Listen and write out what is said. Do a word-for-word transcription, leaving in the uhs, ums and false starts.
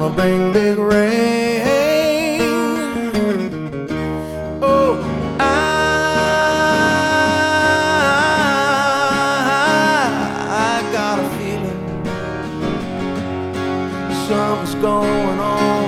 gonna bring big rain. Oh, I, I got a feeling something's going on.